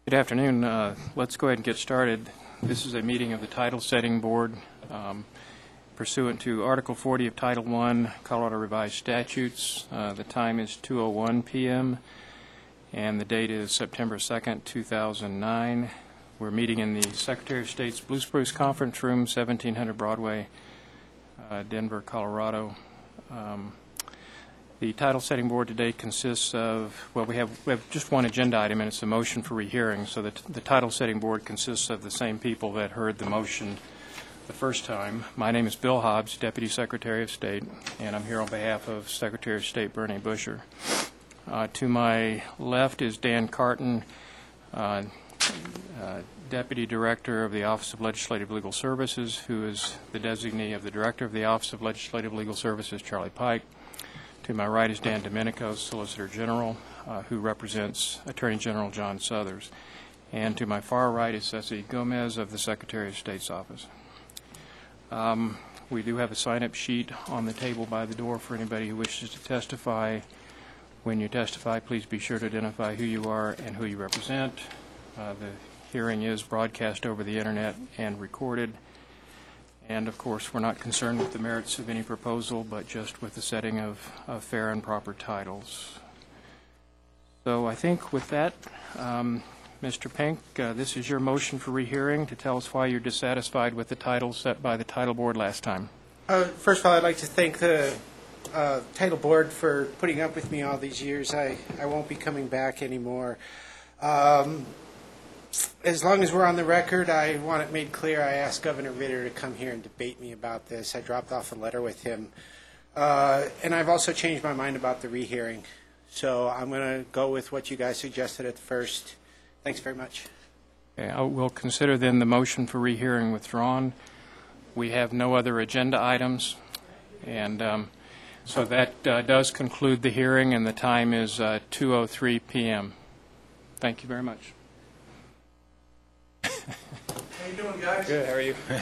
Good afternoon. Let's go ahead and get started. This is a meeting of the Title Setting Board pursuant to Article 40 of Title I, Colorado Revised Statutes. The time is 2:01 p.m. and the date is September 2nd, 2009. We're meeting in the Secretary of State's Blue Spruce Conference Room, 1700 Broadway, Denver, Colorado. The Title Setting Board today consists of, well, we have just one agenda item, and it's a motion for rehearing. So the Title Setting Board consists of the same people that heard the motion the first time. My name is Bill Hobbs, Deputy Secretary of State, and I'm here on behalf of Secretary of State Bernie Busher. To my left is Dan Carton, Deputy Director of the Office of Legislative Legal Services, who is the designee of the Director of the Office of Legislative Legal Services, Charlie Pike. To my right is Dan Domenico, Solicitor General, who represents Attorney General John Suthers. And to my far right is Ceci Gomez of the Secretary of State's office. We do have a sign-up sheet on the table by the door for anybody who wishes to testify. When you testify, please be sure to identify who you are and who you represent. The hearing is broadcast over the Internet and recorded. And, of course, we're not concerned with the merits of any proposal, but just with the setting of fair and proper titles. So I think with that, Mr. Pink, this is your motion for rehearing to tell us why you're dissatisfied with the title set by the Title Board last time. First of all, I'd like to thank the Title Board for putting up with me all these years. I won't be coming back anymore. As long as we're on the record, I want it made clear I asked Governor Ritter to come here and debate me about this. I dropped off a letter with him. And I've also changed my mind about the rehearing. So I'm going to go with what you guys suggested at first. Thanks very much. Okay, I will consider then the motion for rehearing withdrawn. We have no other agenda items. And so that does conclude the hearing, and the time is 2:03 p.m. Thank you very much. How you doing, guys? Good. How are you?